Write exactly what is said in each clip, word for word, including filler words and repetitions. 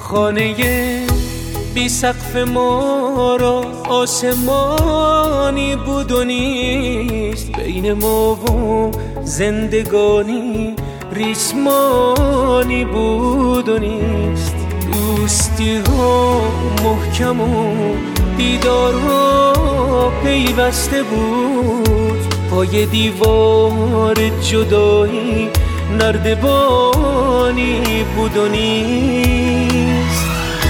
خانه بی سقف ما را آسمانی بود و نیست، بین ما و زندگانی ریسمانی بود و نیست. دوستی ها محکم و دیدار ها پیوسته بود، پای دیوار جدایی نردبانی بود و نیست.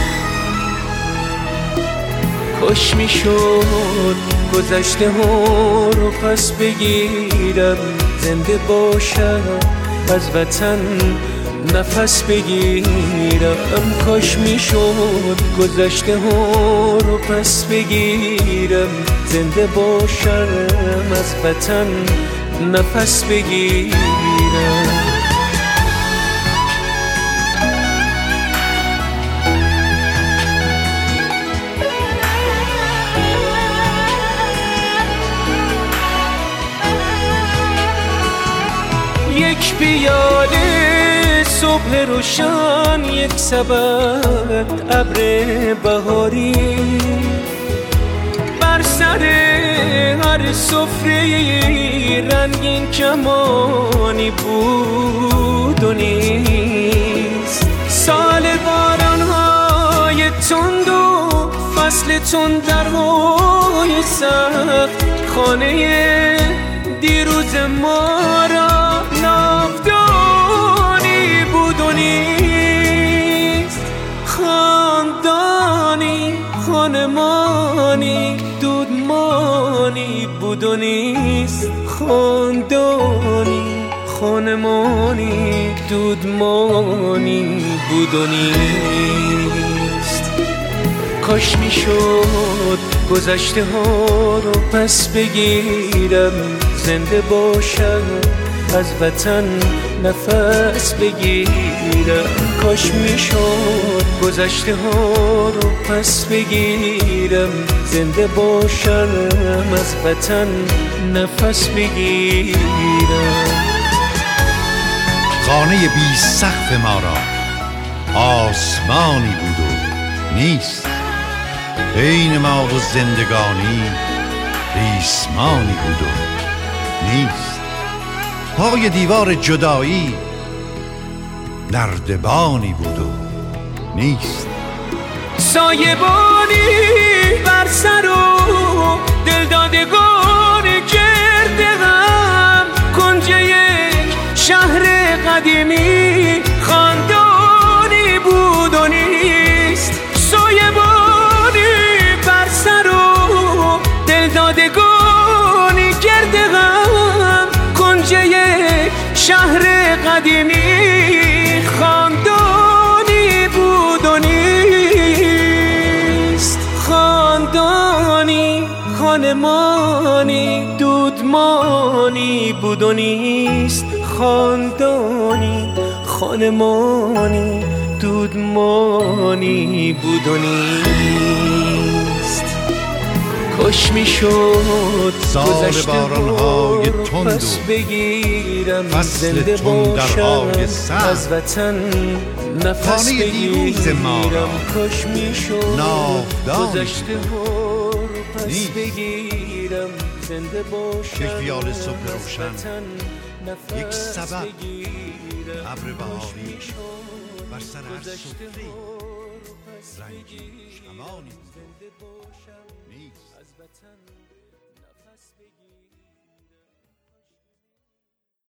کاش میشد گذشته ها رو پس بگیرم، زنده باشم از وطن نفس بگیرم. کاش میشد گذشته ها رو پس بگیرم، زنده باشم از وطن نفس بگیرم. یک پیاله صبح روشن، یک سبد ابر بهاری، بر سر هر سفره رنگین کمانی بود و نیست. سال باران‌های تند و فصل تند، درهای سخت خانه دیروز ما را ناودانی بود و نیست. خاندانی خانمانی دودمانی بود و نیست. خاندانی خانمانی دودمانی بود و نیست. کاش میشد گذشته ها رو پس بگیرم، زنده باشم از وطن نفس بگیرم. کاش میشد گذشته ها رو پس بگیرم، زنده باشم از وطن نفس بگیرم. خانه بی سقف ما را آسمانی بود و نیست، بین ما و زندگانی ریسمانی بود و نیست. پای دیوار جدایی نردبانی بود و نیست. سایبانی بر سر و دلدادگان گرد غم، کنج یک شهر قدیمی خاندانی بود و نیست. سایبانی بر سر و دلدادگان گرد غم، کنج یک شهر قدیمی خاندانی بود و نیست. خاندانی خانمانی دودمانی بود و نیست. خاندانی خانمانی دودمانی بود و نیست. کاش میشد سال باران‌های تند و بگیرم، فصل زنده تندرهای باشم از وطن نفس بگیرم. کاش میشد گذشته ها رو پس بگیرم، زنده باشم یک پیاله صبح روشن، یک نفس سبد بگیرم. ابر بهاری، بر سر هر سفره رنگین کمانی بود و نیست.